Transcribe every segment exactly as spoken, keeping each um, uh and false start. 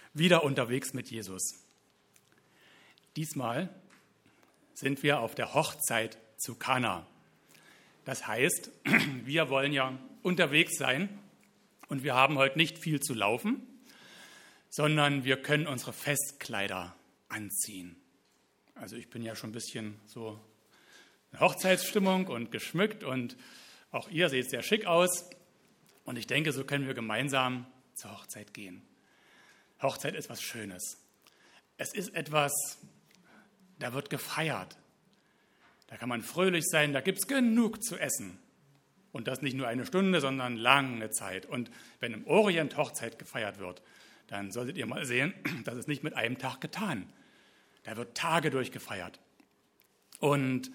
wieder unterwegs mit Jesus. Diesmal sind wir auf der Hochzeit zu Kana. Das heißt, wir wollen ja unterwegs sein und wir haben heute nicht viel zu laufen, sondern wir können unsere Festkleider anziehen. Also ich bin ja schon ein bisschen so in Hochzeitsstimmung und geschmückt und auch ihr seht sehr schick aus. Und ich denke, so können wir gemeinsam zur Hochzeit gehen. Hochzeit ist was Schönes. Es ist etwas, da wird gefeiert. Da kann man fröhlich sein, da gibt es genug zu essen. Und das nicht nur eine Stunde, sondern lange Zeit. Und wenn im Orient Hochzeit gefeiert wird, dann solltet ihr mal sehen, das ist nicht mit einem Tag getan. Da wird Tage durchgefeiert. Und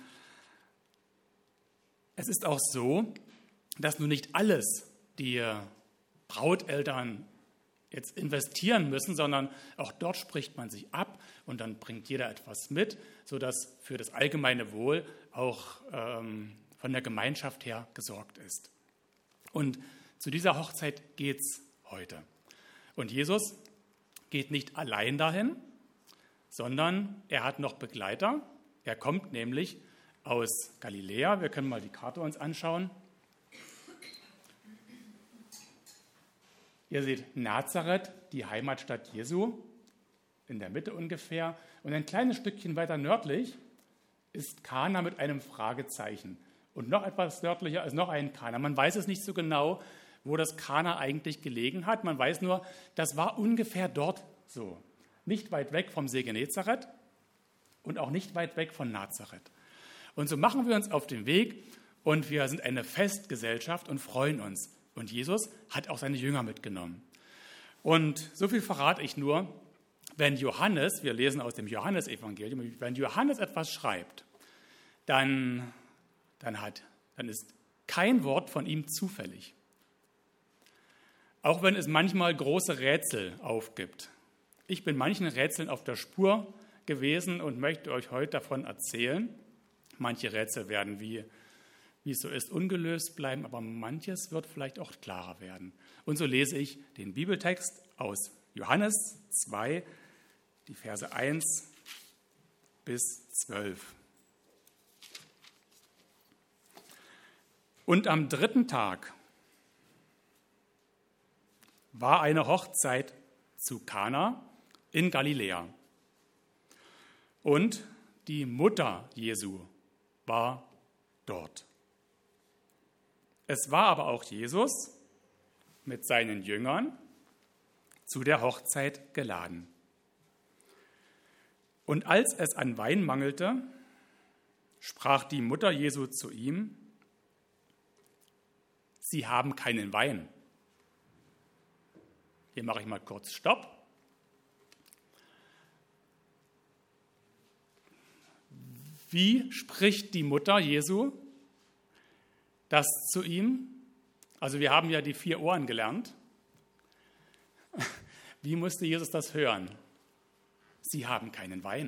es ist auch so, dass nun nicht alles die Brauteltern jetzt investieren müssen, sondern auch dort spricht man sich ab und dann bringt jeder etwas mit, sodass für das allgemeine Wohl auch ähm, von der Gemeinschaft her gesorgt ist. Und zu dieser Hochzeit geht es heute. Und Jesus geht nicht allein dahin, sondern er hat noch Begleiter. Er kommt nämlich aus Galiläa. Wir können mal die Karte uns anschauen. Ihr seht Nazareth, die Heimatstadt Jesu, in der Mitte ungefähr. Und ein kleines Stückchen weiter nördlich ist Kana mit einem Fragezeichen. Und noch etwas nördlicher ist noch ein Kana. Man weiß es nicht so genau, wo das Kana eigentlich gelegen hat. Man weiß nur, das war ungefähr dort so. Nicht weit weg vom See Genezareth und auch nicht weit weg von Nazareth. Und so machen wir uns auf den Weg und wir sind eine Festgesellschaft und freuen uns. Und Jesus hat auch seine Jünger mitgenommen. Und so viel verrate ich nur, wenn Johannes, wir lesen aus dem Johannesevangelium, wenn Johannes etwas schreibt, dann, dann, hat, dann ist kein Wort von ihm zufällig. Auch wenn es manchmal große Rätsel aufgibt. Ich bin manchen Rätseln auf der Spur gewesen und möchte euch heute davon erzählen. Manche Rätsel werden, wie, wie es so ist, ungelöst bleiben, aber manches wird vielleicht auch klarer werden. Und so lese ich den Bibeltext aus Johannes zwei, die Verse eins bis zwölf. Und am dritten Tag war eine Hochzeit zu Kana in Galiläa. Und die Mutter Jesu war dort. Es war aber auch Jesus mit seinen Jüngern zu der Hochzeit geladen. Und als es an Wein mangelte, sprach die Mutter Jesu zu ihm: Sie haben keinen Wein. Hier mache ich mal kurz Stopp. Wie spricht die Mutter Jesu das zu ihm? Also wir haben ja die vier Ohren gelernt. Wie musste Jesus das hören? Sie haben keinen Wein.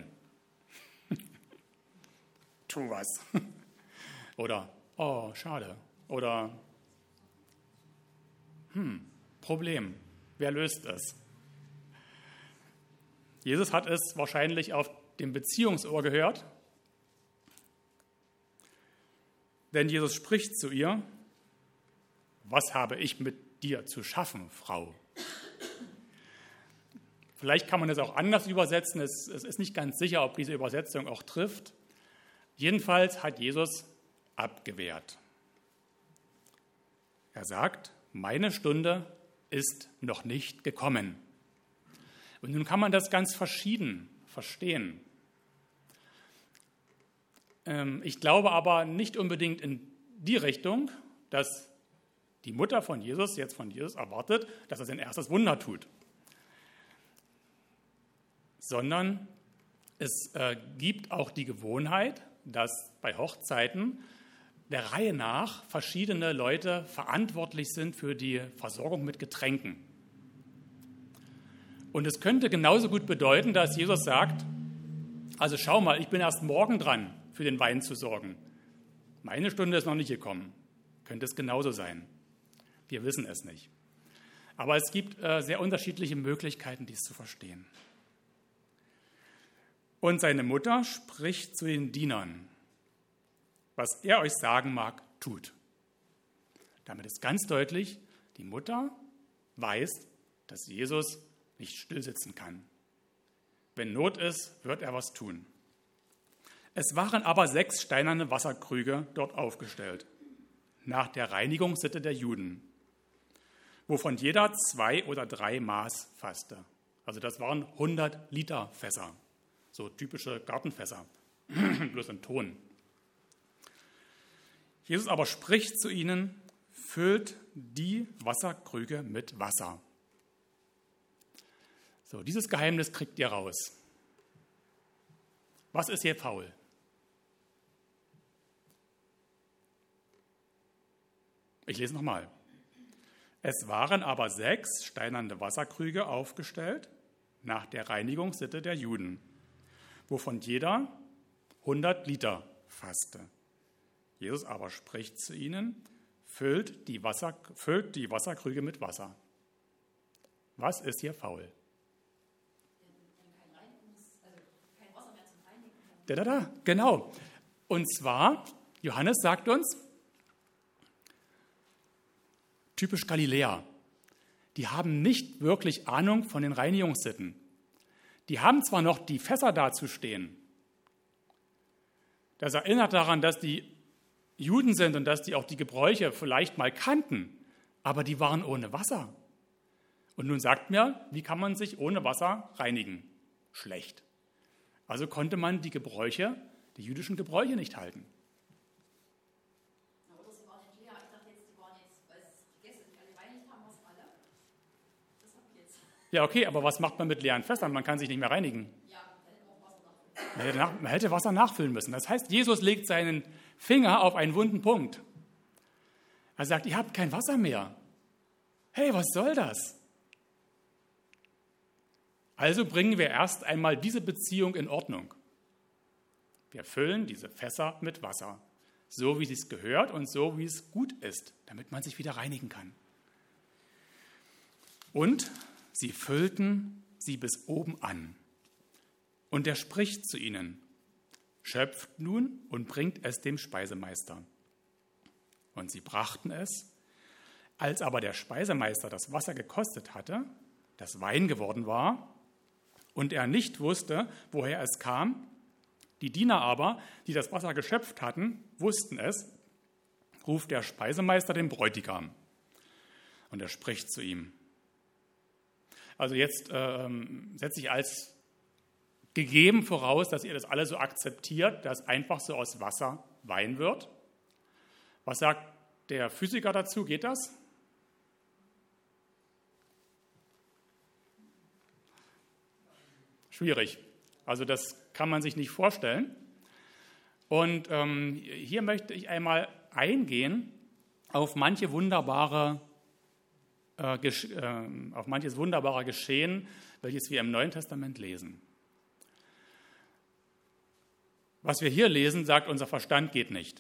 Tu was. Oder, oh, schade. Oder, hm, Problem. Wer löst es? Jesus hat es wahrscheinlich auf dem Beziehungsohr gehört. Denn Jesus spricht zu ihr: Was habe ich mit dir zu schaffen, Frau? Vielleicht kann man es auch anders übersetzen. Es, es ist nicht ganz sicher, ob diese Übersetzung auch trifft. Jedenfalls hat Jesus abgewehrt. Er sagt: Meine Stunde ist noch nicht gekommen. Und nun kann man das ganz verschieden verstehen. Ich glaube aber nicht unbedingt in die Richtung, dass die Mutter von Jesus jetzt von Jesus erwartet, dass er sein erstes Wunder tut. Sondern es äh, gibt auch die Gewohnheit, dass bei Hochzeiten der Reihe nach verschiedene Leute verantwortlich sind für die Versorgung mit Getränken. Und es könnte genauso gut bedeuten, dass Jesus sagt: Also schau mal, ich bin erst morgen dran, für den Wein zu sorgen. Meine Stunde ist noch nicht gekommen. Könnte es genauso sein. Wir wissen es nicht. Aber es gibt äh, sehr unterschiedliche Möglichkeiten, dies zu verstehen. Und seine Mutter spricht zu den Dienern: Was er euch sagen mag, tut. Damit ist ganz deutlich, die Mutter weiß, dass Jesus nicht stillsitzen kann. Wenn Not ist, wird er was tun. Es waren aber sechs steinerne Wasserkrüge dort aufgestellt, nach der Reinigungssitte der Juden, wovon jeder zwei oder drei Maß fasste. Also das waren hundert Liter Fässer, so typische Gartenfässer, bloß in Ton. Jesus aber spricht zu ihnen: Füllt die Wasserkrüge mit Wasser. So, dieses Geheimnis kriegt ihr raus. Was ist hier faul? Ich lese nochmal. Es waren aber sechs steinerne Wasserkrüge aufgestellt, nach der Reinigungssitte der Juden, wovon jeder hundert Liter fasste. Jesus aber spricht zu ihnen: Füllt die, Wasser, füllt die Wasserkrüge mit Wasser. Was ist hier faul? Da, da, da, genau. Und zwar, Johannes sagt uns, typisch Galiläer, die haben nicht wirklich Ahnung von den Reinigungssitten. Die haben zwar noch die Fässer dazustehen. Das erinnert daran, dass die Juden sind und dass die auch die Gebräuche vielleicht mal kannten, aber die waren ohne Wasser. Und nun sagt mir, wie kann man sich ohne Wasser reinigen? Schlecht. Also konnte man die Gebräuche, die jüdischen Gebräuche nicht halten. Oder sie waren nicht leer. Ich dachte jetzt, die waren jetzt, weil sie es gegessen und alle reinigt haben, was alle. Das habe ich jetzt. Ja, okay, aber was macht man mit leeren Fässern? Man kann sich nicht mehr reinigen. Ja, man hätte auch Wasser nachfüllen. Man hätte, nach, man hätte Wasser nachfüllen müssen. Das heißt, Jesus legt seinen Finger auf einen wunden Punkt. Er sagt, ihr habt kein Wasser mehr. Hey, was soll das? Also bringen wir erst einmal diese Beziehung in Ordnung. Wir füllen diese Fässer mit Wasser, so wie es gehört und so wie es gut ist, damit man sich wieder reinigen kann. Und sie füllten sie bis oben an. Und er spricht zu ihnen: Schöpft nun und bringt es dem Speisemeister. Und sie brachten es. Als aber der Speisemeister das Wasser gekostet hatte, das Wein geworden war, und er nicht wusste, woher es kam, die Diener aber, die das Wasser geschöpft hatten, wussten es, ruft der Speisemeister den Bräutigam. Und er spricht zu ihm. Also jetzt ähm, setze ich als gegeben voraus, dass ihr das alle so akzeptiert, dass einfach so aus Wasser Wein wird. Was sagt der Physiker dazu? Geht das? Schwierig. Also das kann man sich nicht vorstellen. Und ähm, hier möchte ich einmal eingehen auf manche wunderbare, äh, gesch- äh, auf manches wunderbare Geschehen, welches wir im Neuen Testament lesen. Was wir hier lesen, sagt, unser Verstand geht nicht.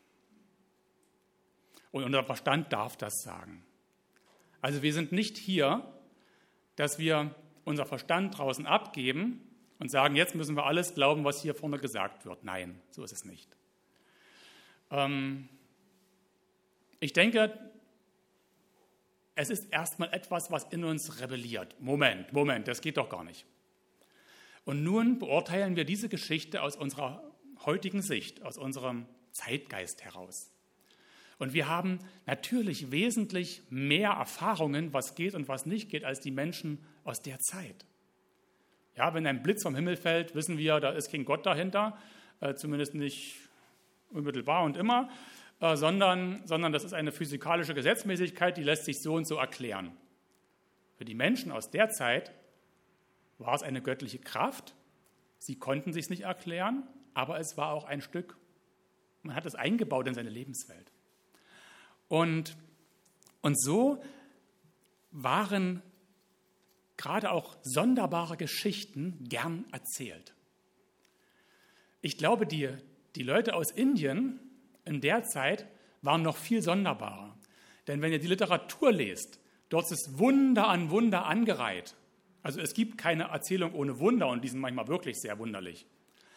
Und unser Verstand darf das sagen. Also wir sind nicht hier, dass wir unser Verstand draußen abgeben und sagen, jetzt müssen wir alles glauben, was hier vorne gesagt wird. Nein, so ist es nicht. Ähm, ich denke, es ist erstmal etwas, was in uns rebelliert. Moment, Moment, das geht doch gar nicht. Und nun beurteilen wir diese Geschichte aus unserer heutigen Sicht, aus unserem Zeitgeist heraus. Und wir haben natürlich wesentlich mehr Erfahrungen, was geht und was nicht geht, als die Menschen aus der Zeit. Ja, wenn ein Blitz vom Himmel fällt, wissen wir, da ist kein Gott dahinter, äh, zumindest nicht unmittelbar und immer, äh, sondern, sondern das ist eine physikalische Gesetzmäßigkeit, die lässt sich so und so erklären. Für die Menschen aus der Zeit war es eine göttliche Kraft. Sie konnten sich es nicht erklären, aber es war auch ein Stück, man hat es eingebaut in seine Lebenswelt. Und, und so waren gerade auch sonderbare Geschichten gern erzählt. Ich glaube, die, die Leute aus Indien in der Zeit waren noch viel sonderbarer. Denn wenn ihr die Literatur lest, Dort ist Wunder an Wunder angereiht. Also es gibt keine Erzählung ohne Wunder und die sind manchmal wirklich sehr wunderlich.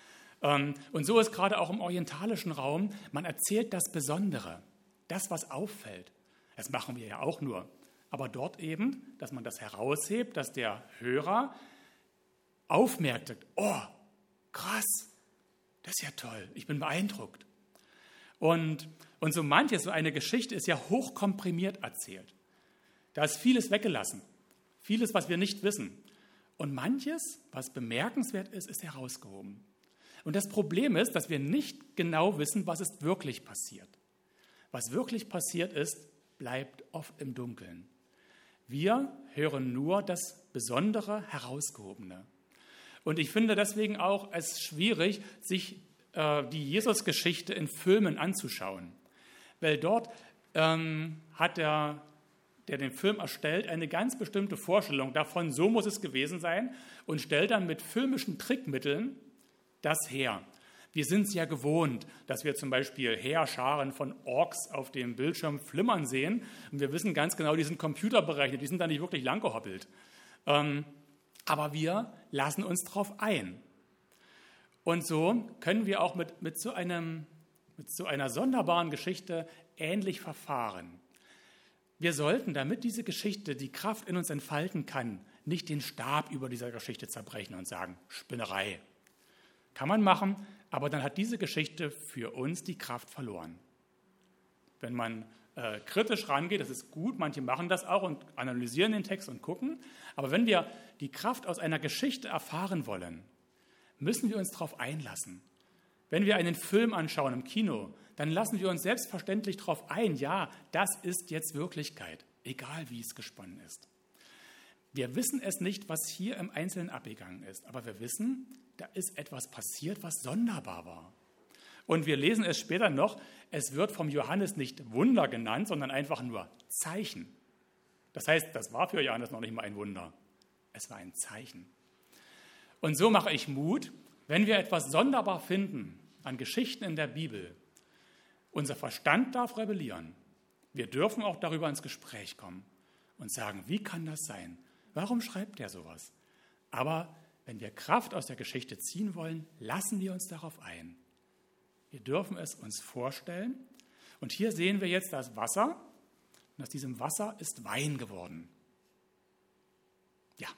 Und so ist gerade auch im orientalischen Raum, man erzählt das Besondere, das, was auffällt. Das machen wir ja auch nur. Aber dort eben, dass man das heraushebt, dass der Hörer aufmerkt, oh, krass, das ist ja toll, ich bin beeindruckt. Und, und so manches, so eine Geschichte ist ja hochkomprimiert erzählt. Da ist vieles weggelassen, vieles, was wir nicht wissen. Und manches, was bemerkenswert ist, ist herausgehoben. Und das Problem ist, dass wir nicht genau wissen, was ist wirklich passiert. Was wirklich passiert ist, bleibt oft im Dunkeln. Wir hören nur das Besondere, Herausgehobene. Und ich finde deswegen auch es schwierig, sich äh, die Jesus-Geschichte in Filmen anzuschauen. Weil dort ähm, hat der, der den Film erstellt, eine ganz bestimmte Vorstellung davon, so muss es gewesen sein, und stellt dann mit filmischen Trickmitteln das her. Wir sind es ja gewohnt, dass wir zum Beispiel Heerscharen von Orks auf dem Bildschirm flimmern sehen. Und wir wissen ganz genau, die sind computerberechnet, die sind da nicht wirklich langgehoppelt. Ähm, aber wir lassen uns darauf ein. Und so können wir auch mit, mit, so einem, mit so einer sonderbaren Geschichte ähnlich verfahren. Wir sollten, damit diese Geschichte die Kraft in uns entfalten kann, nicht den Stab über dieser Geschichte zerbrechen und sagen, Spinnerei. Kann man machen, aber dann hat diese Geschichte für uns die Kraft verloren. Wenn man äh, kritisch rangeht, das ist gut, manche machen das auch und analysieren den Text und gucken, aber wenn wir die Kraft aus einer Geschichte erfahren wollen, müssen wir uns darauf einlassen. Wenn wir einen Film anschauen im Kino, dann lassen wir uns selbstverständlich darauf ein, ja, das ist jetzt Wirklichkeit, egal wie es gesponnen ist. Wir wissen es nicht, was hier im Einzelnen abgegangen ist, aber wir wissen, da ist etwas passiert, was sonderbar war. Und wir lesen es später noch, es wird vom Johannes nicht Wunder genannt, sondern einfach nur Zeichen. Das heißt, das war für Johannes noch nicht mal ein Wunder. Es war ein Zeichen. Und so mache ich Mut, wenn wir etwas sonderbar finden an Geschichten in der Bibel. Unser Verstand darf rebellieren. Wir dürfen auch darüber ins Gespräch kommen und sagen, wie kann das sein? Warum schreibt er sowas? Aber wenn wir Kraft aus der Geschichte ziehen wollen, lassen wir uns darauf ein. Wir dürfen es uns vorstellen. Und hier sehen wir jetzt das Wasser. Und aus diesem Wasser ist Wein geworden. Ja.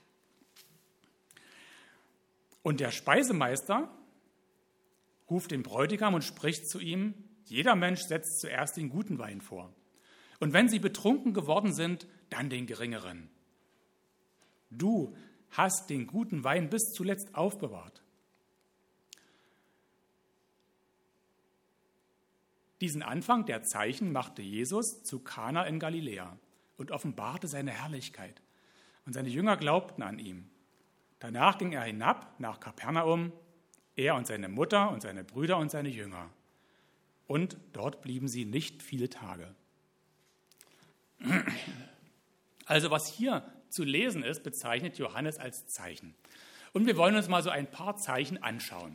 Und der Speisemeister ruft den Bräutigam und spricht zu ihm, jeder Mensch setzt zuerst den guten Wein vor. Und wenn sie betrunken geworden sind, dann den geringeren. Du hast den guten Wein bis zuletzt aufbewahrt. Diesen Anfang der Zeichen machte Jesus zu Kana in Galiläa und offenbarte seine Herrlichkeit. Und seine Jünger glaubten an ihm. Danach ging er hinab nach Kapernaum, er und seine Mutter und seine Brüder und seine Jünger. Und dort blieben sie nicht viele Tage. Also was hier zu lesen ist, bezeichnet Johannes als Zeichen. Und wir wollen uns mal so ein paar Zeichen anschauen.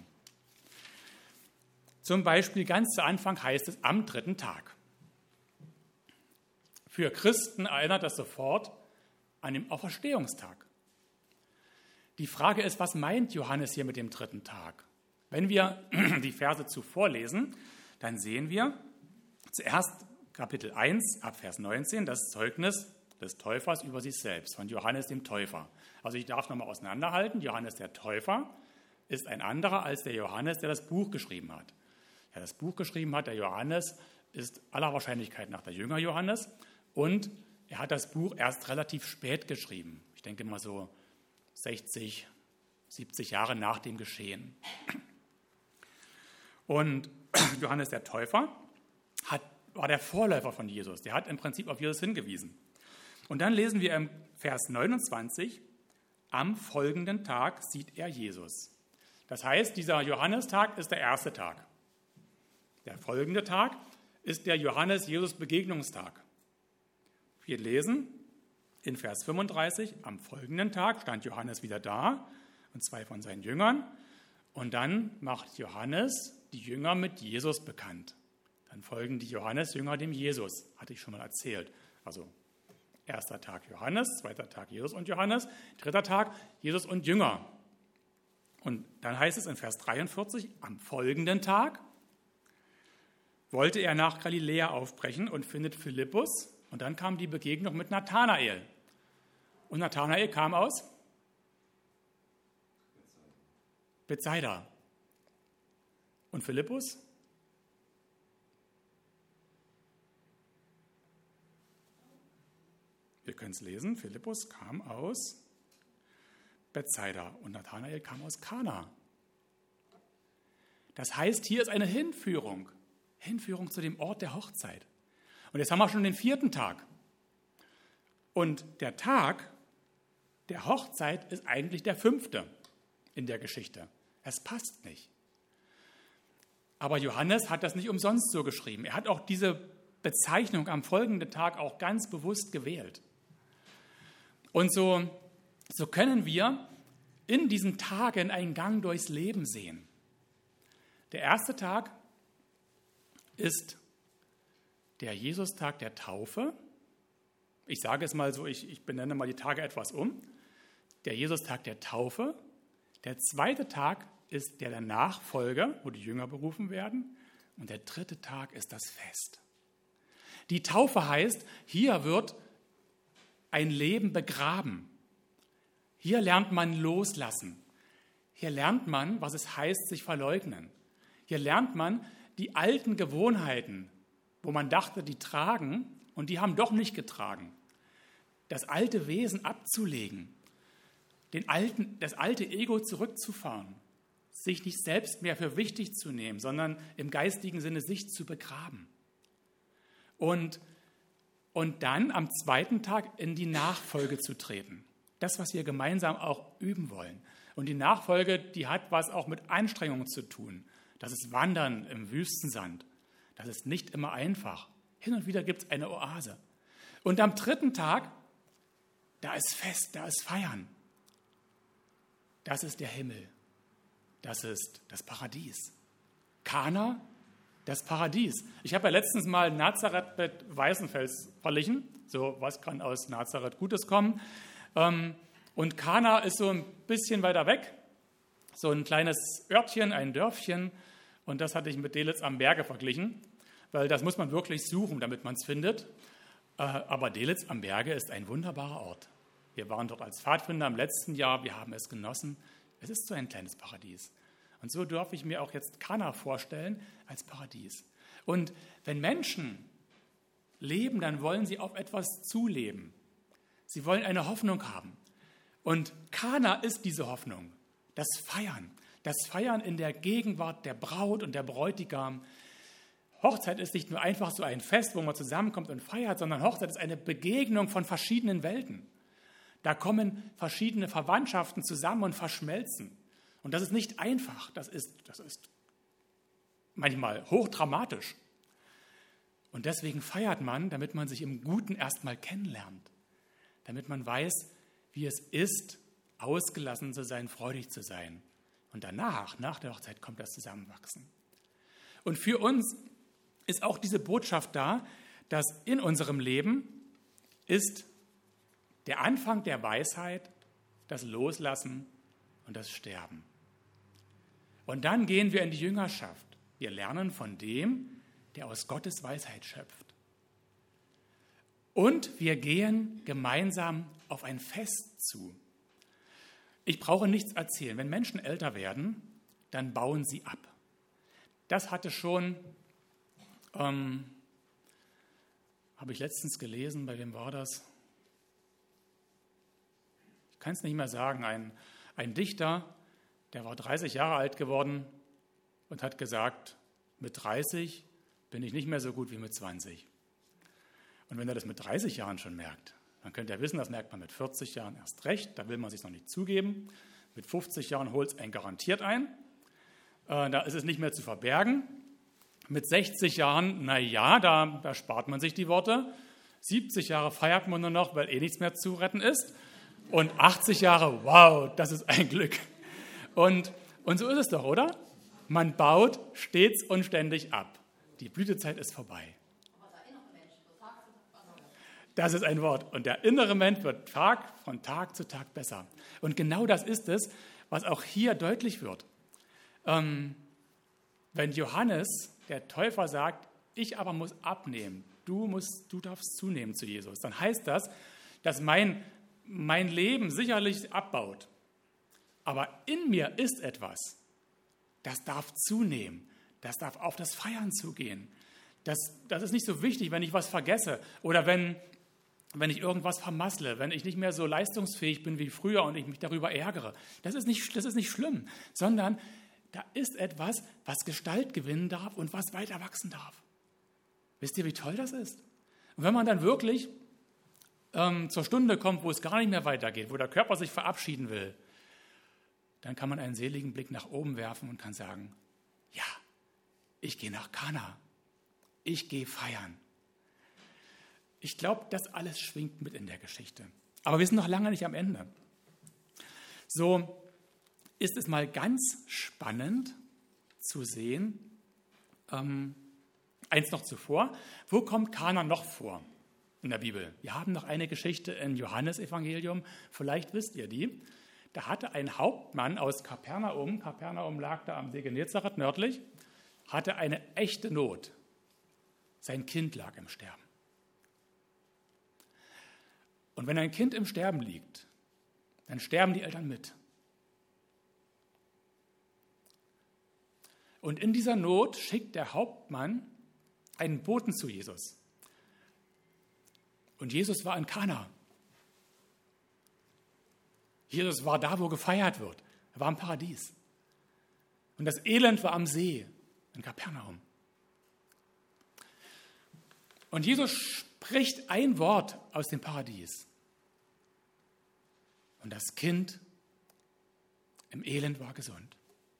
Zum Beispiel ganz zu Anfang heißt es am dritten Tag. Für Christen erinnert das sofort an den Auferstehungstag. Die Frage ist, was meint Johannes hier mit dem dritten Tag? Wenn wir die Verse zuvor lesen, dann sehen wir zuerst Kapitel eins, ab Vers neunzehn, das Zeugnis des Täufers über sich selbst, von Johannes dem Täufer. Also ich darf nochmal auseinanderhalten, Johannes der Täufer ist ein anderer als der Johannes, der das Buch geschrieben hat. Der das Buch geschrieben hat, der Johannes, ist aller Wahrscheinlichkeit nach der Jünger Johannes und er hat das Buch erst relativ spät geschrieben. Ich denke mal so sechzig, siebzig Jahre nach dem Geschehen. Und Johannes der Täufer hat, war der Vorläufer von Jesus. Der hat im Prinzip auf Jesus hingewiesen. Und dann lesen wir im Vers neunundzwanzig, am folgenden Tag sieht er Jesus. Das heißt, dieser Johannistag ist der erste Tag. Der folgende Tag ist der Johannes-Jesus-Begegnungstag. Wir lesen in Vers fünfunddreißig, am folgenden Tag stand Johannes wieder da und zwei von seinen Jüngern. Und dann macht Johannes die Jünger mit Jesus bekannt. Dann folgen die Johannes-Jünger dem Jesus, hatte ich schon mal erzählt. Also Erster Tag Johannes, zweiter Tag Jesus und Johannes, dritter Tag Jesus und Jünger. Und dann heißt es in Vers dreiundvierzig, am folgenden Tag wollte er nach Galiläa aufbrechen und findet Philippus. Und dann kam die Begegnung mit Nathanael. Und Nathanael kam aus Bethsaida. Und Philippus? Wir können es lesen. Philippus kam aus Bethsaida und Nathanael kam aus Kana. Das heißt, hier ist eine Hinführung. Hinführung zu dem Ort der Hochzeit. Und jetzt haben wir schon den vierten Tag. Und der Tag der Hochzeit ist eigentlich der fünfte in der Geschichte. Es passt nicht. Aber Johannes hat das nicht umsonst so geschrieben. Er hat auch diese Bezeichnung am folgenden Tag auch ganz bewusst gewählt. Und so, so können wir in diesen Tagen einen Gang durchs Leben sehen. Der erste Tag ist der Jesustag der Taufe. Ich sage es mal so, ich, ich benenne mal die Tage etwas um. Der Jesustag der Taufe. Der zweite Tag ist der der Nachfolge, wo die Jünger berufen werden. Und der dritte Tag ist das Fest. Die Taufe heißt, hier wird ein Leben begraben. Hier lernt man loslassen. Hier lernt man, was es heißt, sich verleugnen. Hier lernt man die alten Gewohnheiten, wo man dachte, die tragen und die haben doch nicht getragen. Das alte Wesen abzulegen, den alten, das alte Ego zurückzufahren, sich nicht selbst mehr für wichtig zu nehmen, sondern im geistigen Sinne sich zu begraben. Und, und dann am zweiten Tag in die Nachfolge zu treten. Das, was wir gemeinsam auch üben wollen. Und die Nachfolge, die hat was auch mit Anstrengungen zu tun. Das ist Wandern im Wüstensand. Das ist nicht immer einfach. Hin und wieder gibt es eine Oase. Und am dritten Tag, da ist Fest, da ist Feiern. Das ist der Himmel. Das ist das Paradies. Kana, das Paradies. Ich habe ja letztens mal Nazareth mit Weißenfels verglichen. So, was kann aus Nazareth Gutes kommen? Und Kana ist so ein bisschen weiter weg. So ein kleines Örtchen, ein Dörfchen. Und das hatte ich mit Delitzsch am Berge verglichen, weil das muss man wirklich suchen, damit man es findet. Aber Delitzsch am Berge ist ein wunderbarer Ort. Wir waren dort als Pfadfinder im letzten Jahr, wir haben es genossen. Es ist so ein kleines Paradies. Und so darf ich mir auch jetzt Kana vorstellen als Paradies. Und wenn Menschen leben, dann wollen sie auf etwas zuleben. Sie wollen eine Hoffnung haben. Und Kana ist diese Hoffnung, das Feiern. Das Feiern in der Gegenwart der Braut und der Bräutigam. Hochzeit ist nicht nur einfach so ein Fest, wo man zusammenkommt und feiert, sondern Hochzeit ist eine Begegnung von verschiedenen Welten. Da kommen verschiedene Verwandtschaften zusammen und verschmelzen. Und das ist nicht einfach, das ist, das ist manchmal hochdramatisch. Und deswegen feiert man, damit man sich im Guten erstmal kennenlernt. Damit man weiß, wie es ist, ausgelassen zu sein, freudig zu sein. Und danach, nach der Hochzeit, kommt das Zusammenwachsen. Und für uns ist auch diese Botschaft da, dass in unserem Leben ist der Anfang der Weisheit, das Loslassen und das Sterben. Und dann gehen wir in die Jüngerschaft. Wir lernen von dem, der aus Gottes Weisheit schöpft. Und wir gehen gemeinsam auf ein Fest zu. Ich brauche nichts erzählen. Wenn Menschen älter werden, dann bauen sie ab. Das hatte schon, ähm, habe ich letztens gelesen, bei wem war das? Ich kann es nicht mehr sagen. Ein, ein Dichter, der war dreißig Jahre alt geworden und hat gesagt, mit dreißig bin ich nicht mehr so gut wie mit zwanzig. Und wenn er das mit dreißig Jahren schon merkt, dann könnt ihr wissen, das merkt man mit vierzig Jahren erst recht. Da will man es sich noch nicht zugeben. Mit fünfzig Jahren holt es einen garantiert ein. Äh, da ist es nicht mehr zu verbergen. Mit sechzig Jahren, na ja, da, da spart man sich die Worte. siebzig Jahre feiert man nur noch, weil eh nichts mehr zu retten ist. Und achtzig Jahre, wow, das ist ein Glück. Und, und so ist es doch, oder? Man baut stets und ständig ab. Die Blütezeit ist vorbei. Das ist ein Wort. Und der innere Mensch wird Tag von Tag zu Tag besser. Und genau das ist es, was auch hier deutlich wird. Ähm, wenn Johannes, der Täufer, sagt, ich aber muss abnehmen, du, musst, du darfst zunehmen zu Jesus, dann heißt das, dass mein, mein Leben sicherlich abbaut. Aber in mir ist etwas, das darf zunehmen, das darf auf das Feiern zugehen. Das, das ist nicht so wichtig, wenn ich was vergesse oder wenn, wenn ich irgendwas vermassle, wenn ich nicht mehr so leistungsfähig bin wie früher und ich mich darüber ärgere. Das ist nicht, das ist nicht schlimm, sondern da ist etwas, was Gestalt gewinnen darf und was weiter wachsen darf. Wisst ihr, wie toll das ist? Und wenn man dann wirklich ähm, zur Stunde kommt, wo es gar nicht mehr weitergeht, wo der Körper sich verabschieden will, dann kann man einen seligen Blick nach oben werfen und kann sagen, ja, ich gehe nach Kana, ich gehe feiern. Ich glaube, das alles schwingt mit in der Geschichte. Aber wir sind noch lange nicht am Ende. So ist es mal ganz spannend zu sehen, ähm, eins noch zuvor, wo kommt Kana noch vor in der Bibel? Wir haben noch eine Geschichte im Johannesevangelium, vielleicht wisst ihr die. Da hatte ein Hauptmann aus Kapernaum, Kapernaum lag da am See Genezareth nördlich, hatte eine echte Not. Sein Kind lag im Sterben. Und wenn ein Kind im Sterben liegt, dann sterben die Eltern mit. Und in dieser Not schickt der Hauptmann einen Boten zu Jesus. Und Jesus war in Kana. Jesus war da, wo gefeiert wird. Er war im Paradies. Und das Elend war am See in Kapernaum. Und Jesus spricht ein Wort aus dem Paradies. Und das Kind im Elend war gesund.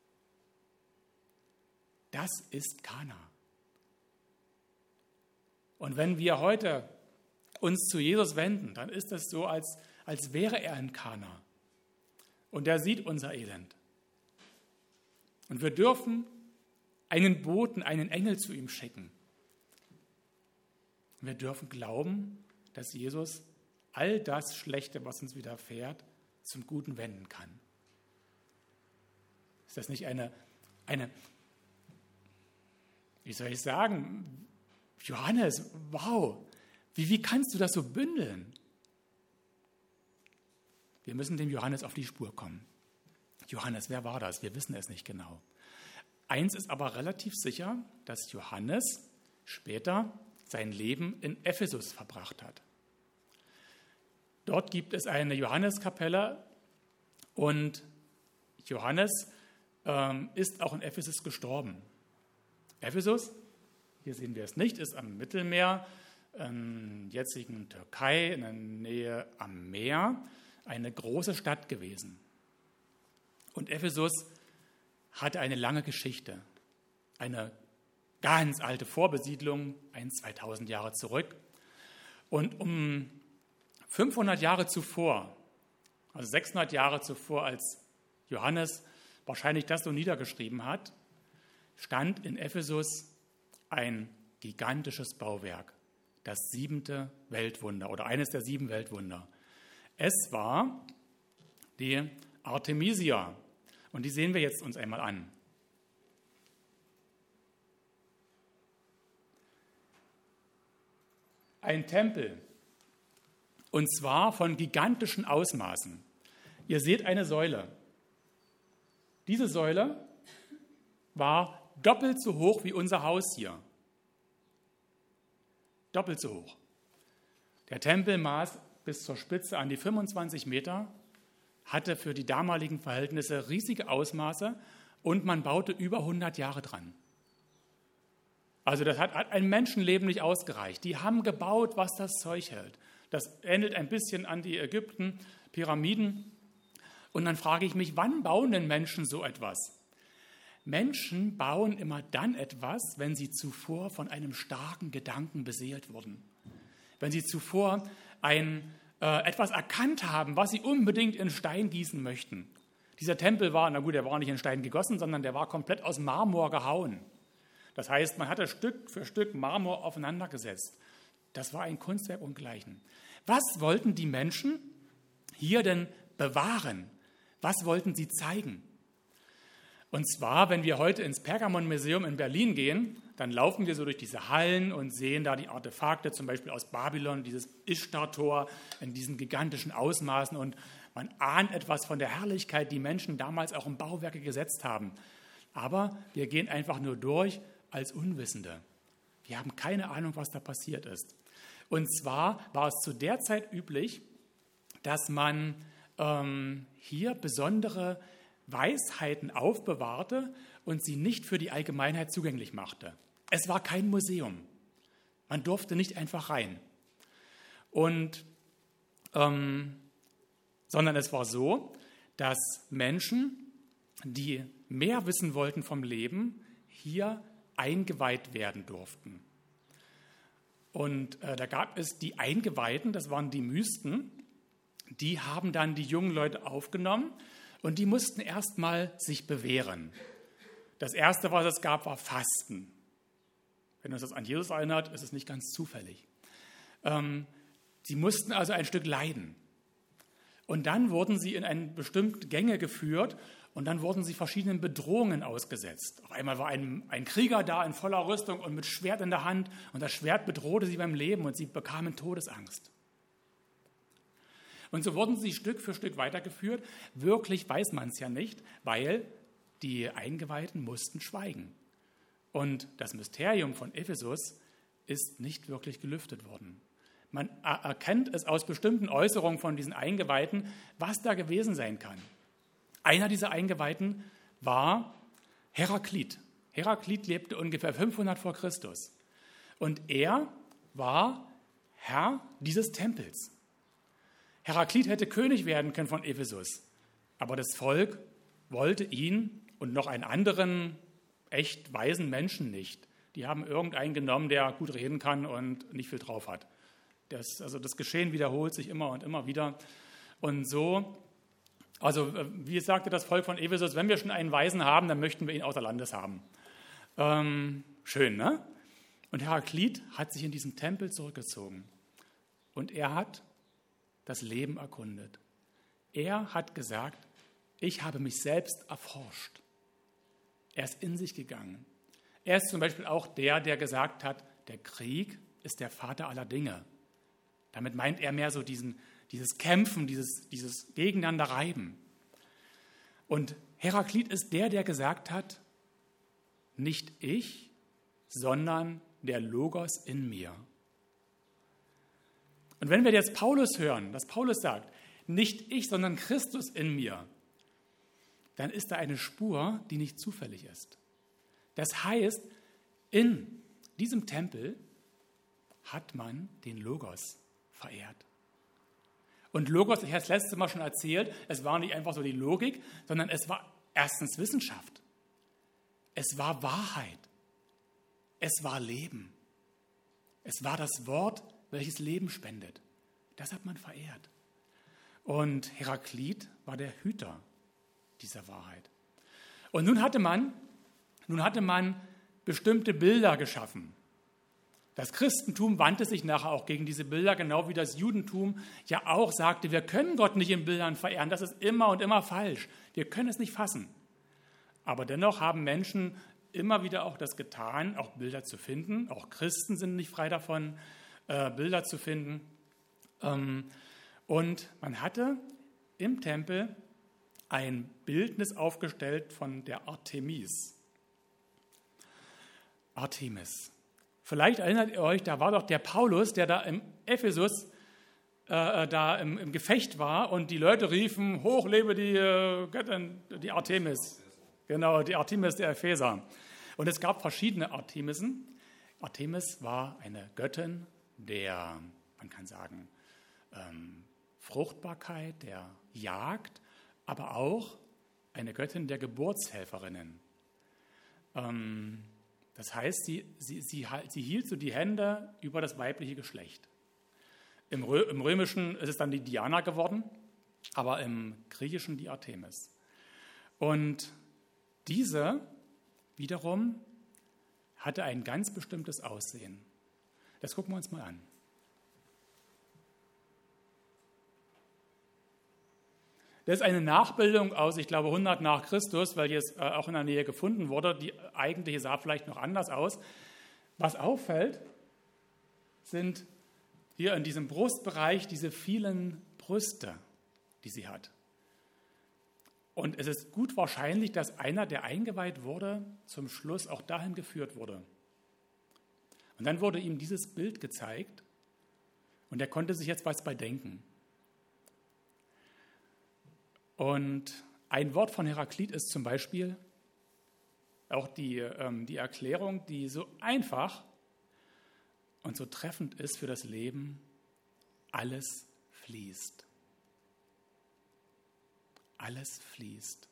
Das ist Kana. Und wenn wir heute uns zu Jesus wenden, dann ist es so, als, als wäre er in Kana. Und er sieht unser Elend. Und wir dürfen einen Boten, einen Engel zu ihm schicken. Und wir dürfen glauben, dass Jesus all das Schlechte, was uns widerfährt, zum Guten wenden kann. Ist das nicht eine, eine, wie soll ich sagen, Johannes, wow, wie, wie kannst du das so bündeln? Wir müssen dem Johannes auf die Spur kommen. Johannes, wer war das? Wir wissen es nicht genau. Eins ist aber relativ sicher, dass Johannes später sein Leben in Ephesus verbracht hat. Dort gibt es eine Johanneskapelle und Johannes ähm, ist auch in Ephesus gestorben. Ephesus, hier sehen wir es nicht, ist am Mittelmeer, in der jetzigen Türkei, in der Nähe am Meer, eine große Stadt gewesen. Und Ephesus hatte eine lange Geschichte, eine ganz alte Vorbesiedlung, eintausend, zweitausend Jahre zurück. Und um fünfhundert Jahre zuvor, also sechshundert Jahre zuvor, als Johannes wahrscheinlich das so niedergeschrieben hat, stand in Ephesus ein gigantisches Bauwerk, das siebente Weltwunder oder eines der sieben Weltwunder. Es war die Artemisia und die sehen wir jetzt uns einmal an. Ein Tempel, und zwar von gigantischen Ausmaßen. Ihr seht eine Säule. Diese Säule war doppelt so hoch wie unser Haus hier. Doppelt so hoch. Der Tempel maß bis zur Spitze an die fünfundzwanzig Meter, hatte für die damaligen Verhältnisse riesige Ausmaße und man baute über hundert Jahre dran. Also das hat, hat ein Menschenleben nicht ausgereicht. Die haben gebaut, was das Zeug hält. Das ähnelt ein bisschen an die Ägypten, Pyramiden. Und dann frage ich mich, wann bauen denn Menschen so etwas? Menschen bauen immer dann etwas, wenn sie zuvor von einem starken Gedanken beseelt wurden. Wenn sie zuvor ein, äh, etwas erkannt haben, was sie unbedingt in Stein gießen möchten. Dieser Tempel war, na gut, der war nicht in Stein gegossen, sondern der war komplett aus Marmor gehauen. Das heißt, man hatte Stück für Stück Marmor aufeinander gesetzt. Das war ein Kunstwerk ungleichen. Was wollten die Menschen hier denn bewahren? Was wollten sie zeigen? Und zwar, wenn wir heute ins Pergamon-Museum in Berlin gehen, dann laufen wir so durch diese Hallen und sehen da die Artefakte, zum Beispiel aus Babylon, dieses Ischtar-Tor in diesen gigantischen Ausmaßen. Und man ahnt etwas von der Herrlichkeit, die Menschen damals auch in Bauwerke gesetzt haben. Aber wir gehen einfach nur durch als Unwissende. Wir haben keine Ahnung, was da passiert ist. Und zwar war es zu der Zeit üblich, dass man ähm, hier besondere Weisheiten aufbewahrte und sie nicht für die Allgemeinheit zugänglich machte. Es war kein Museum. Man durfte nicht einfach rein. Und, ähm, sondern es war so, dass Menschen, die mehr wissen wollten vom Leben, hier eingeweiht werden durften. Und äh, da gab es die Eingeweihten, das waren die Mysten, die haben dann die jungen Leute aufgenommen und die mussten erstmal sich bewähren. Das Erste, was es gab, war Fasten. Wenn uns das an Jesus erinnert, ist es nicht ganz zufällig. Ähm, sie mussten also ein Stück leiden. Und dann wurden sie in eine bestimmte Gänge geführt und dann wurden sie verschiedenen Bedrohungen ausgesetzt. Auf einmal war ein, ein Krieger da in voller Rüstung und mit Schwert in der Hand und das Schwert bedrohte sie beim Leben und sie bekamen Todesangst. Und so wurden sie Stück für Stück weitergeführt. Wirklich weiß man es ja nicht, weil die Eingeweihten mussten schweigen. Und das Mysterium von Ephesus ist nicht wirklich gelüftet worden. Man erkennt es aus bestimmten Äußerungen von diesen Eingeweihten, was da gewesen sein kann. Einer dieser Eingeweihten war Heraklit. Heraklit lebte ungefähr fünfhundert vor Christus. Und er war Herr dieses Tempels. Heraklit hätte König werden können von Ephesus, aber das Volk wollte ihn und noch einen anderen echt weisen Menschen nicht. Die haben irgendeinen genommen, der gut reden kann und nicht viel drauf hat. Das, also das Geschehen wiederholt sich immer und immer wieder. Und so, also wie sagte das Volk von Ephesus, wenn wir schon einen Weisen haben, dann möchten wir ihn außer Landes haben. Ähm, schön, ne? Und Heraklit hat sich in diesen Tempel zurückgezogen. Und er hat das Leben erkundet. Er hat gesagt, ich habe mich selbst erforscht. Er ist in sich gegangen. Er ist zum Beispiel auch der, der gesagt hat, der Krieg ist der Vater aller Dinge. Damit meint er mehr so diesen, dieses Kämpfen, dieses, dieses Gegeneinander reiben. Und Heraklit ist der, der gesagt hat, nicht ich, sondern der Logos in mir. Und wenn wir jetzt Paulus hören, dass Paulus sagt, nicht ich, sondern Christus in mir, dann ist da eine Spur, die nicht zufällig ist. Das heißt, in diesem Tempel hat man den Logos verehrt. Und Logos, ich habe es letztes Mal schon erzählt, es war nicht einfach so die Logik, sondern es war erstens Wissenschaft. Es war Wahrheit. Es war Leben. Es war das Wort, welches Leben spendet. Das hat man verehrt. Und Heraklit war der Hüter dieser Wahrheit. Und nun hatte man, nun hatte man bestimmte Bilder geschaffen. Das Christentum wandte sich nachher auch gegen diese Bilder, genau wie das Judentum ja auch sagte, wir können Gott nicht in Bildern verehren, das ist immer und immer falsch. Wir können es nicht fassen. Aber dennoch haben Menschen immer wieder auch das getan, auch Bilder zu finden. Auch Christen sind nicht frei davon, äh, Bilder zu finden. Ähm, und man hatte im Tempel ein Bildnis aufgestellt von der Artemis. Artemis. Vielleicht erinnert ihr euch, da war doch der Paulus, der da im Ephesus äh, da im, im Gefecht war und die Leute riefen, hoch lebe die äh, Göttin, die Artemis. Genau, die Artemis der Epheser. Und es gab verschiedene Artemisen. Artemis war eine Göttin der, man kann sagen, ähm, Fruchtbarkeit, der Jagd, aber auch eine Göttin der Geburtshelferinnen. Ähm, das heißt, sie, sie, sie, sie hielt so die Hände über das weibliche Geschlecht. Im, Rö, im Römischen ist es dann die Diana geworden, aber im Griechischen die Artemis. Und diese wiederum hatte ein ganz bestimmtes Aussehen. Das gucken wir uns mal an. Das ist eine Nachbildung aus, ich glaube, hundert nach Christus, weil jetzt äh, auch in der Nähe gefunden wurde. Die eigentliche sah vielleicht noch anders aus. Was auffällt, sind hier in diesem Brustbereich diese vielen Brüste, die sie hat. Und es ist gut wahrscheinlich, dass einer, der eingeweiht wurde, zum Schluss auch dahin geführt wurde. Und dann wurde ihm dieses Bild gezeigt und er konnte sich jetzt was bei denken. Und ein Wort von Heraklit ist zum Beispiel auch die, ähm, die Erklärung, die so einfach und so treffend ist für das Leben: alles fließt. Alles fließt.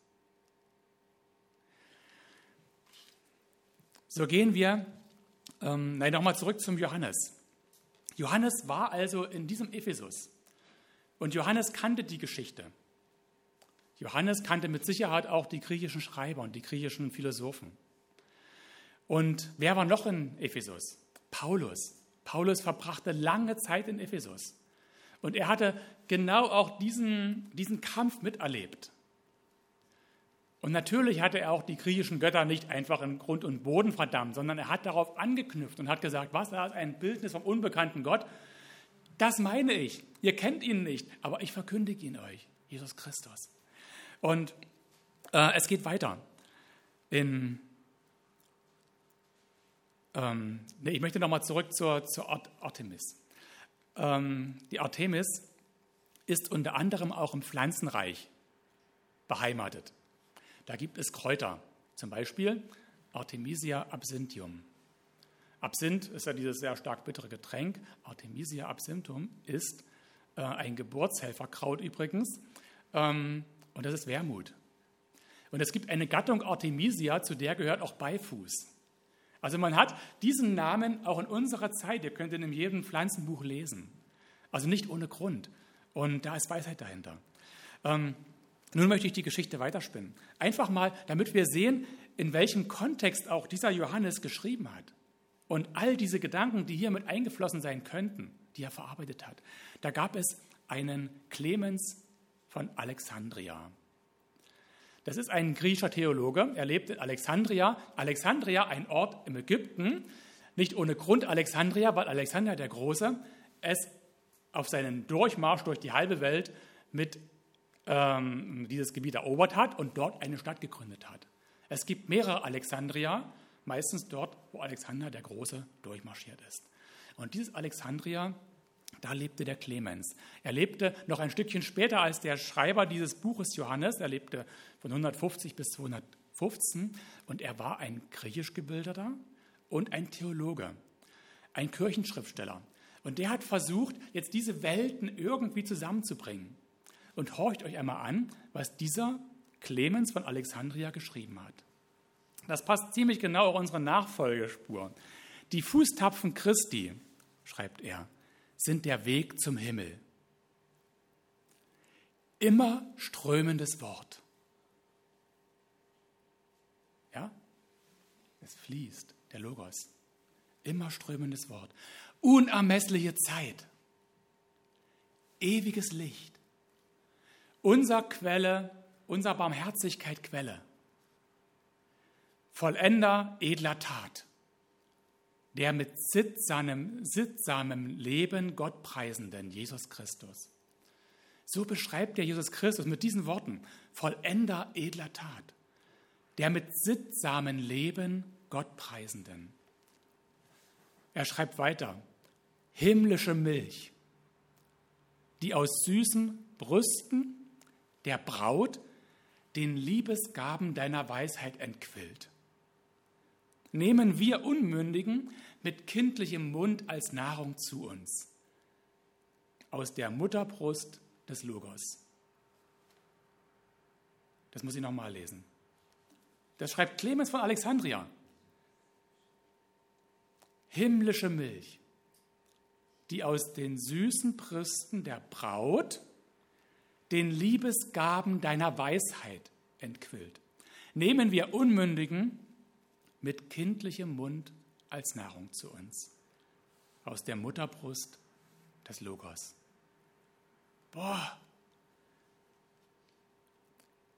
So gehen wir ähm, nein, nochmal zurück zum Johannes. Johannes war also in diesem Ephesus und Johannes kannte die Geschichte. Johannes kannte mit Sicherheit auch die griechischen Schreiber und die griechischen Philosophen. Und wer war noch in Ephesus? Paulus. Paulus verbrachte lange Zeit in Ephesus. Und er hatte genau auch diesen, diesen Kampf miterlebt. Und natürlich hatte er auch die griechischen Götter nicht einfach in Grund und Boden verdammt, sondern er hat darauf angeknüpft und hat gesagt, was, da ist ein Bildnis vom unbekannten Gott. Das meine ich. Ihr kennt ihn nicht, aber ich verkündige ihn euch, Jesus Christus. Und äh, es geht weiter. In, ähm, nee, ich möchte nochmal zurück zur, zur Artemis. Ähm, die Artemis ist unter anderem auch im Pflanzenreich beheimatet. Da gibt es Kräuter, zum Beispiel Artemisia absinthium. Absinth ist ja dieses sehr stark bittere Getränk. Artemisia absinthium ist äh, ein Geburtshelferkraut übrigens. Ähm, Und das ist Wermut. Und es gibt eine Gattung Artemisia, zu der gehört auch Beifuß. Also man hat diesen Namen auch in unserer Zeit, ihr könnt ihn in jedem Pflanzenbuch lesen. Also nicht ohne Grund. Und da ist Weisheit dahinter. Ähm, nun möchte ich die Geschichte weiterspinnen. Einfach mal, damit wir sehen, in welchem Kontext auch dieser Johannes geschrieben hat. Und all diese Gedanken, die hier mit eingeflossen sein könnten, die er verarbeitet hat. Da gab es einen Clemens von Alexandria. Das ist ein griechischer Theologe. Er lebt in Alexandria. Alexandria, ein Ort im Ägypten. Nicht ohne Grund Alexandria, weil Alexander der Große es auf seinen Durchmarsch durch die halbe Welt mit ähm, dieses Gebiet erobert hat und dort eine Stadt gegründet hat. Es gibt mehrere Alexandria, meistens dort, wo Alexander der Große durchmarschiert ist. Und dieses Alexandria, da lebte der Clemens. Er lebte noch ein Stückchen später als der Schreiber dieses Buches Johannes. Er lebte von hundertfünfzig bis zweihundertfünfzehn und er war ein griechisch gebildeter und ein Theologe, ein Kirchenschriftsteller. Und der hat versucht, jetzt diese Welten irgendwie zusammenzubringen. Und horcht euch einmal an, was dieser Clemens von Alexandria geschrieben hat. Das passt ziemlich genau auf unsere Nachfolgespur. Die Fußtapfen Christi, schreibt er, sind der Weg zum Himmel. Immer strömendes Wort. Ja? Es fließt, der Logos. Immer strömendes Wort. Unermessliche Zeit. Ewiges Licht. Unser Quelle, unser Barmherzigkeit Quelle. Vollender edler Tat. Der mit sittsamem, sittsamem Leben Gott preisenden Jesus Christus. So beschreibt er Jesus Christus mit diesen Worten. Vollender edler Tat. Der mit sittsamem Leben Gott preisenden. Er schreibt weiter. Himmlische Milch, die aus süßen Brüsten der Braut den Liebesgaben deiner Weisheit entquillt. Nehmen wir Unmündigen mit kindlichem Mund als Nahrung zu uns, aus der Mutterbrust des Logos. Das muss ich nochmal lesen. Das schreibt Clemens von Alexandria. Himmlische Milch, die aus den süßen Brüsten der Braut den Liebesgaben deiner Weisheit entquillt. Nehmen wir Unmündigen mit kindlichem Mund als Nahrung zu uns. Aus der Mutterbrust des Logos. Boah,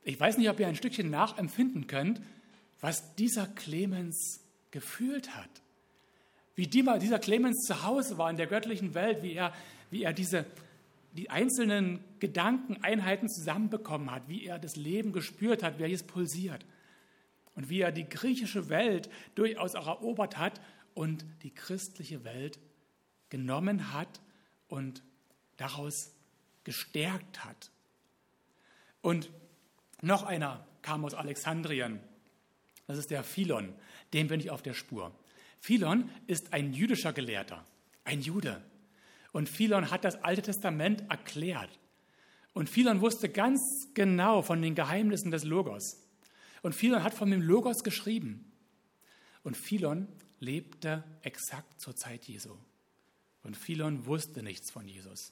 ich weiß nicht, ob ihr ein Stückchen nachempfinden könnt, was dieser Clemens gefühlt hat. Wie dieser Clemens zu Hause war in der göttlichen Welt, wie er, wie er diese, die einzelnen Gedankeneinheiten zusammenbekommen hat, wie er das Leben gespürt hat, wie es pulsiert und wie er die griechische Welt durchaus auch erobert hat und die christliche Welt genommen hat und daraus gestärkt hat. Und noch einer kam aus Alexandrien, das ist der Philon, dem bin ich auf der Spur. Philon ist ein jüdischer Gelehrter, ein Jude. Und Philon hat das Alte Testament erklärt. Und Philon wusste ganz genau von den Geheimnissen des Logos. Und Philon hat von dem Logos geschrieben. Und Philon lebte exakt zur Zeit Jesu. Und Philon wusste nichts von Jesus.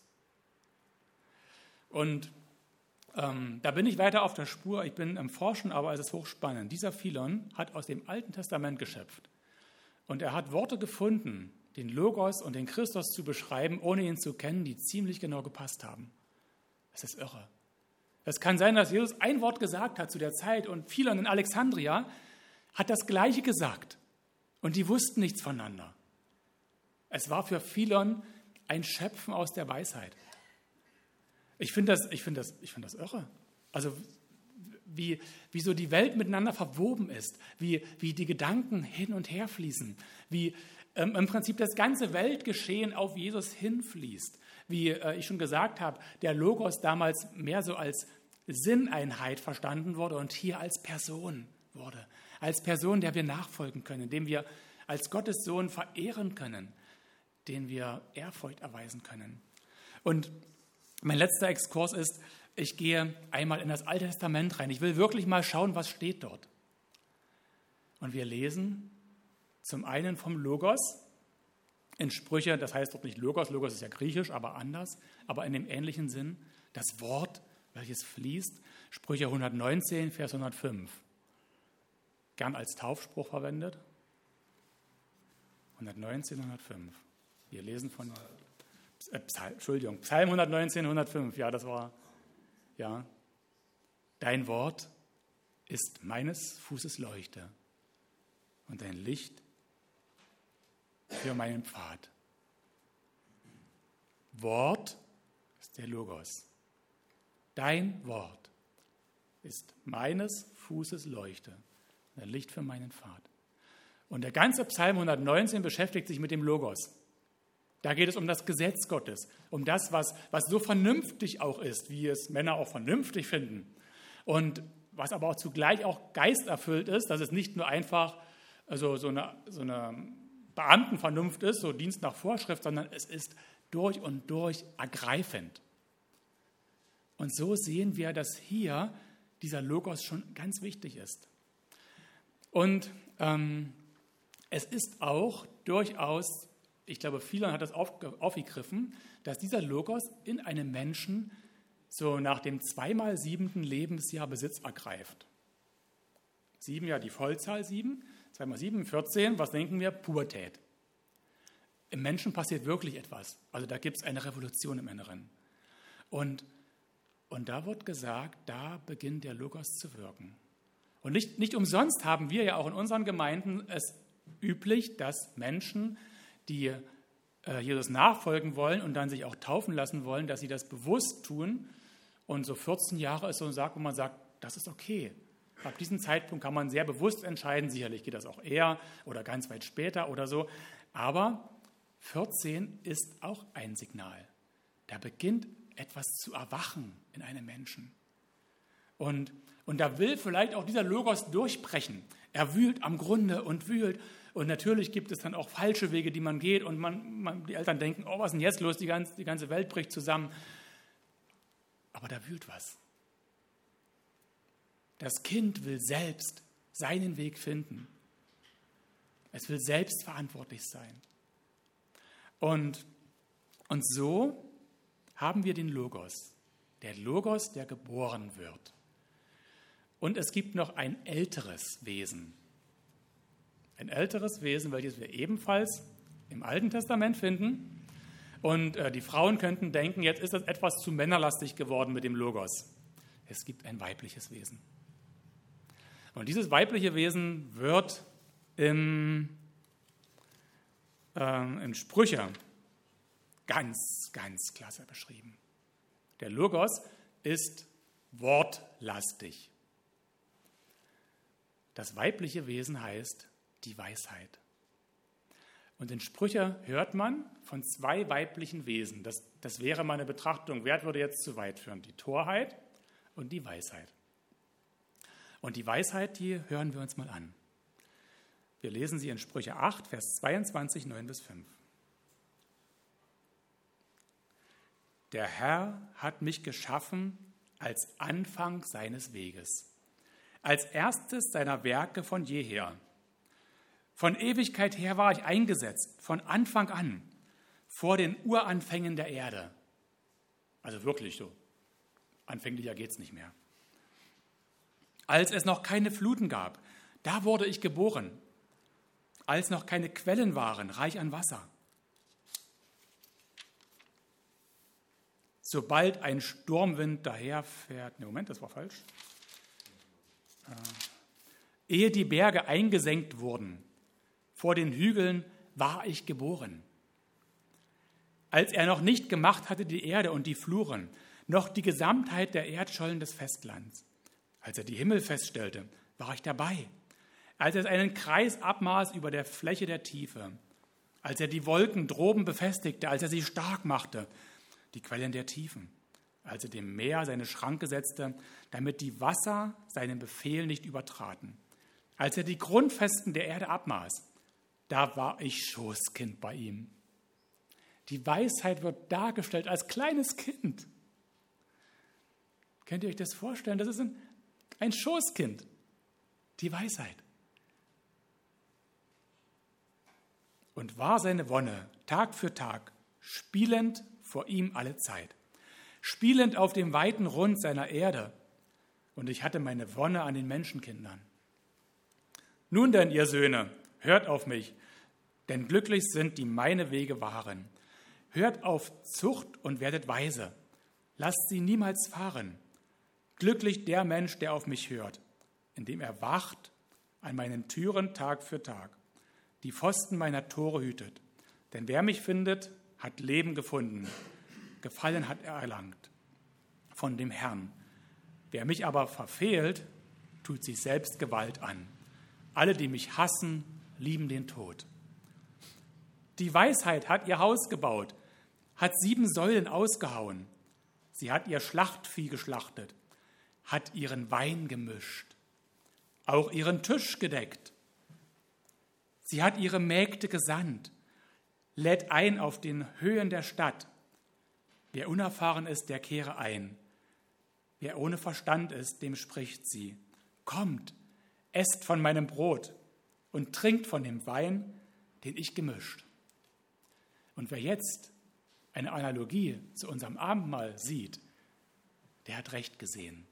Und ähm, da bin ich weiter auf der Spur, ich bin am Forschen, aber es ist hochspannend. Dieser Philon hat aus dem Alten Testament geschöpft. Und er hat Worte gefunden, den Logos und den Christus zu beschreiben, ohne ihn zu kennen, die ziemlich genau gepasst haben. Das ist irre. Es kann sein, dass Jesus ein Wort gesagt hat zu der Zeit und Philon in Alexandria hat das Gleiche gesagt. Und die wussten nichts voneinander. Es war für Philon ein Schöpfen aus der Weisheit. Ich finde das, ich finde das, ich finde das irre. Also wie, wie so die Welt miteinander verwoben ist, wie, wie die Gedanken hin und her fließen, wie ähm, im Prinzip das ganze Weltgeschehen auf Jesus hinfließt. Wie äh, ich schon gesagt habe, der Logos damals mehr so als Sinneinheit verstanden wurde und hier als Person wurde. Als Person, der wir nachfolgen können, dem wir als Gottes Sohn verehren können, den wir Ehrfurcht erweisen können. Und mein letzter Exkurs ist, ich gehe einmal in das Alte Testament rein. Ich will wirklich mal schauen, was steht dort. Und wir lesen zum einen vom Logos in Sprüche, das heißt dort nicht Logos, Logos ist ja griechisch, aber anders, aber in dem ähnlichen Sinn, das Wort, welches fließt, Sprüche hundertneunzehn, Vers hundertfünf. Gern als Taufspruch verwendet. hundertneunzehn, hundertfünf. Wir lesen von, äh, Psalm, Entschuldigung, Psalm hundertneunzehn, hundertfünf, ja, das war, ja. Dein Wort ist meines Fußes Leuchte und dein Licht für meinen Pfad. Wort ist der Logos. Dein Wort ist meines Fußes Leuchte und ein Licht für meinen Pfad. Und der ganze Psalm hundertneunzehn beschäftigt sich mit dem Logos. Da geht es um das Gesetz Gottes, um das, was, was so vernünftig auch ist, wie es Männer auch vernünftig finden. Und was aber auch zugleich auch geisterfüllt ist, dass es nicht nur einfach also so eine, so eine Beamtenvernunft ist, so Dienst nach Vorschrift, sondern es ist durch und durch ergreifend. Und so sehen wir, dass hier dieser Logos schon ganz wichtig ist. Und ähm, es ist auch durchaus, ich glaube, Philon hat das aufgegriffen, dass dieser Logos in einem Menschen so nach dem zweimal siebenten Lebensjahr Besitz ergreift. Sieben, ja, die Vollzahl sieben, zweimal sieben, vierzehn, was denken wir? Pubertät. Im Menschen passiert wirklich etwas. Also da gibt es eine Revolution im Inneren. Und, und da wird gesagt, da beginnt der Logos zu wirken. Und nicht, nicht umsonst haben wir ja auch in unseren Gemeinden es üblich, dass Menschen, die äh, Jesus nachfolgen wollen und dann sich auch taufen lassen wollen, dass sie das bewusst tun. Und so vierzehn Jahre ist so ein Tag, wo man sagt, das ist okay. Ab diesem Zeitpunkt kann man sehr bewusst entscheiden, sicherlich geht das auch eher oder ganz weit später oder so. Aber vierzehn ist auch ein Signal. Da beginnt etwas zu erwachen in einem Menschen. Und, und da will vielleicht auch dieser Logos durchbrechen. Er wühlt am Grunde und wühlt. Und natürlich gibt es dann auch falsche Wege, die man geht. Und man, man, die Eltern denken, oh, was ist denn jetzt los? Die ganze, die ganze Welt bricht zusammen. Aber da wühlt was. Das Kind will selbst seinen Weg finden. Es will selbst verantwortlich sein. Und, und so haben wir den Logos. Der Logos, der geboren wird. Und es gibt noch ein älteres Wesen. Ein älteres Wesen, welches wir ebenfalls im Alten Testament finden. Und äh, die Frauen könnten denken, jetzt ist das etwas zu männerlastig geworden mit dem Logos. es gibt ein weibliches Wesen. Und dieses weibliche Wesen wird im, äh, in Sprüche ganz, ganz klasse beschrieben. Der Logos ist wortlastig. Das weibliche Wesen heißt die Weisheit. Und in Sprüche hört man von zwei weiblichen Wesen. Das, das wäre meine Betrachtung wert, würde jetzt zu weit führen. Die Torheit und die Weisheit. Und die Weisheit, die hören wir uns mal an. Wir lesen sie in Sprüche acht, Vers zweiundzwanzig, neun bis fünf. Der Herr hat mich geschaffen als Anfang seines Weges, als erstes seiner Werke von jeher. Von Ewigkeit her war ich eingesetzt, von Anfang an, vor den Uranfängen der Erde. Also wirklich so, anfänglicher geht es nicht mehr. Als es noch keine Fluten gab, da wurde ich geboren. Als noch keine Quellen waren, reich an Wasser. Sobald ein Sturmwind daherfährt, ne Moment, das war falsch. Äh, ehe die Berge eingesenkt wurden, vor den Hügeln war ich geboren. Als er noch nicht gemacht hatte die Erde und die Fluren, noch die Gesamtheit der Erdschollen des Festlands. Als er die Himmel feststellte, war ich dabei. Als er einen Kreis abmaß über der Fläche der Tiefe, als er die Wolken droben befestigte, als er sie stark machte, die Quellen der Tiefen, als er dem Meer seine Schranke setzte, damit die Wasser seinen Befehl nicht übertraten, als er die Grundfesten der Erde abmaß, da war ich Schoßkind bei ihm. Die Weisheit wird dargestellt als kleines Kind. Könnt ihr euch das vorstellen? Das ist ein, ein Schoßkind, die Weisheit. Und war seine Wonne Tag für Tag, spielend vor ihm alle Zeit, spielend auf dem weiten Rund seiner Erde. Und ich hatte meine Wonne an den Menschenkindern. Nun denn, ihr Söhne, hört auf mich, denn glücklich sind, die meine Wege wahren. Hört auf Zucht und werdet weise. Lasst sie niemals fahren. Glücklich der Mensch, der auf mich hört, indem er wacht an meinen Türen Tag für Tag, die Pfosten meiner Tore hütet. Denn wer mich findet, hat Leben gefunden. Gefallen hat er erlangt von dem Herrn. Wer mich aber verfehlt, tut sich selbst Gewalt an. Alle, die mich hassen, lieben den Tod. Die Weisheit hat ihr Haus gebaut, hat sieben Säulen ausgehauen. Sie hat ihr Schlachtvieh geschlachtet, hat ihren Wein gemischt, auch ihren Tisch gedeckt. Sie hat ihre Mägde gesandt, lädt ein auf den Höhen der Stadt. Wer unerfahren ist, der kehre ein. Wer ohne Verstand ist, dem spricht sie: Kommt, esst von meinem Brot und trinkt von dem Wein, den ich gemischt. Und wer jetzt eine Analogie zu unserem Abendmahl sieht, der hat recht gesehen.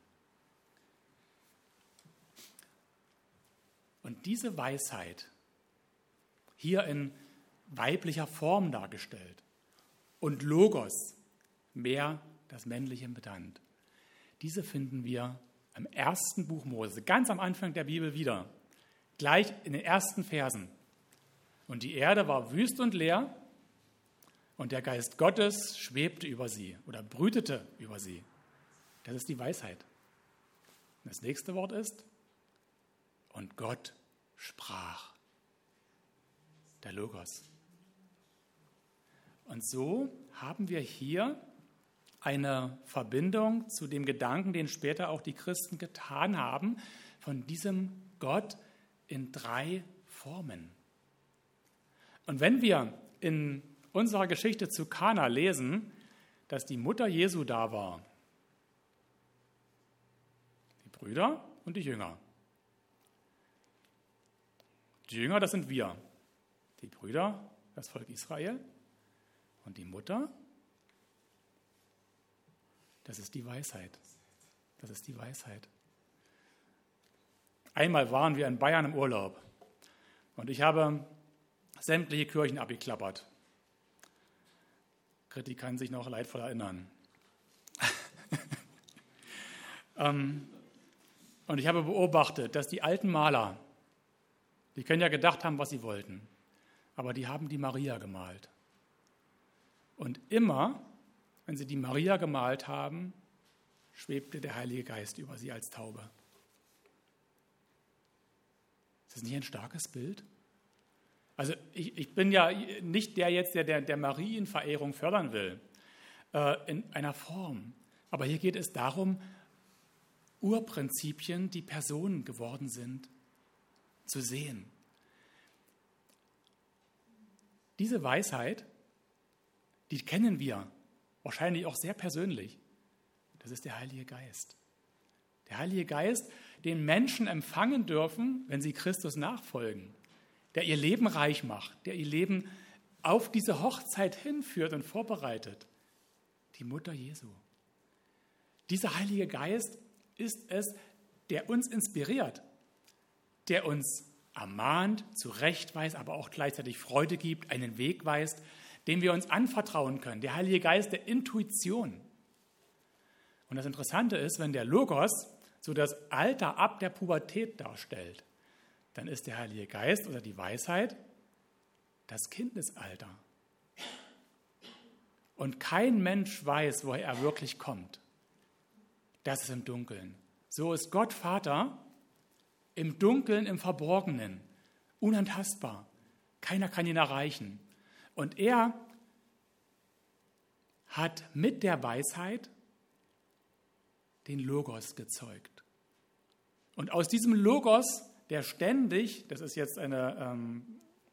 Und diese Weisheit, hier in weiblicher Form dargestellt, und Logos, mehr das Männliche benannt, diese finden wir im ersten Buch Mose, ganz am Anfang der Bibel wieder, gleich in den ersten Versen. Und die Erde war wüst und leer, und der Geist Gottes schwebte über sie oder brütete über sie. Das ist die Weisheit. Das nächste Wort ist: Und Gott sprach. Der Logos. Und so haben wir hier eine Verbindung zu dem Gedanken, den später auch die Christen getan haben, von diesem Gott in drei Formen. Und wenn wir in unserer Geschichte zu Kana lesen, dass die Mutter Jesu da war, die Brüder und die Jünger. Die Jünger, das sind wir. Die Brüder, das Volk Israel. Und die Mutter, das ist die Weisheit. Das ist die Weisheit. Einmal waren wir in Bayern im Urlaub und ich habe sämtliche Kirchen abgeklappert. Kritik kann sich noch leidvoll erinnern. Ähm, und ich habe beobachtet, dass die alten Maler, die können ja gedacht haben, was sie wollten, aber die haben die Maria gemalt. Und immer, wenn sie die Maria gemalt haben, schwebte der Heilige Geist über sie als Taube. Ist das nicht ein starkes Bild? Also ich, ich bin ja nicht der jetzt, der der, der Marienverehrung fördern will, äh, in einer Form. Aber hier geht es darum, Urprinzipien, die Personen geworden sind, zu sehen. Diese Weisheit, die kennen wir wahrscheinlich auch sehr persönlich. Das ist der Heilige Geist. Der Heilige Geist, den Menschen empfangen dürfen, wenn sie Christus nachfolgen, der ihr Leben reich macht, der ihr Leben auf diese Hochzeit hinführt und vorbereitet. Die Mutter Jesu. Dieser Heilige Geist ist es, der uns inspiriert, der uns ermahnt, zurechtweist, aber auch gleichzeitig Freude gibt, einen Weg weist, dem wir uns anvertrauen können. Der Heilige Geist der Intuition. Und das Interessante ist, wenn der Logos so das Alter ab der Pubertät darstellt, dann ist der Heilige Geist oder die Weisheit das Kindesalter. Und kein Mensch weiß, woher er wirklich kommt. Das ist im Dunkeln. So ist Gott Vater im Dunkeln, im Verborgenen, unantastbar. Keiner kann ihn erreichen. Und er hat mit der Weisheit den Logos gezeugt. Und aus diesem Logos, der ständig, das ist jetzt eine ähm,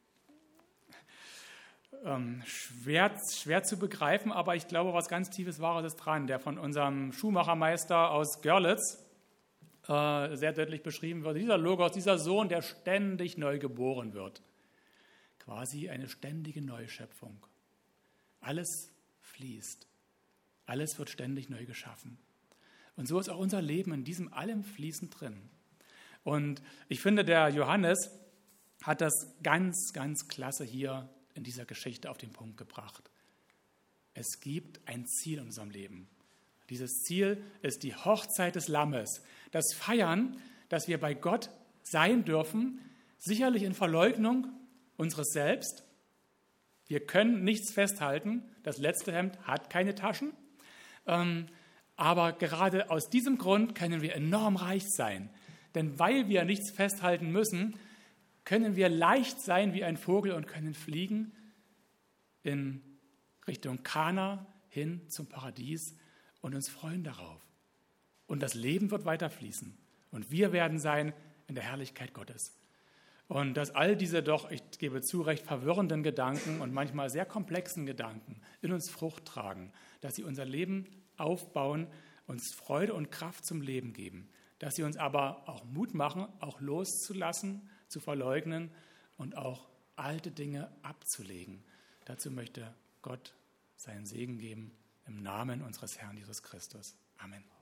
ähm, schwer, schwer zu begreifen, aber ich glaube, was ganz Tiefes Wahres ist dran, der von unserem Schuhmachermeister aus Görlitz äh, sehr deutlich beschrieben wird. Dieser Logos, dieser Sohn, der ständig neu geboren wird. Quasi eine ständige Neuschöpfung. Alles fließt. Alles wird ständig neu geschaffen. Und so ist auch unser Leben in diesem allem fließend drin. Und ich finde, der Johannes hat das ganz, ganz klasse hier in dieser Geschichte auf den Punkt gebracht. Es gibt ein Ziel in unserem Leben. Dieses Ziel ist die Hochzeit des Lammes. Das Feiern, dass wir bei Gott sein dürfen, sicherlich in Verleugnung unseres Selbst. Wir können nichts festhalten. Das letzte Hemd hat keine Taschen. Ähm, aber gerade aus diesem Grund können wir enorm reich sein. Denn weil wir nichts festhalten müssen, können wir leicht sein wie ein Vogel und können fliegen in Richtung Kana hin zum Paradies und uns freuen darauf. Und das Leben wird weiter fließen. Und wir werden sein in der Herrlichkeit Gottes. Und dass all diese doch, ich gebe zu, recht verwirrenden Gedanken und manchmal sehr komplexen Gedanken in uns Frucht tragen, dass sie unser Leben aufbauen, uns Freude und Kraft zum Leben geben, dass sie uns aber auch Mut machen, auch loszulassen, zu verleugnen und auch alte Dinge abzulegen. Dazu möchte Gott seinen Segen geben im Namen unseres Herrn Jesus Christus. Amen.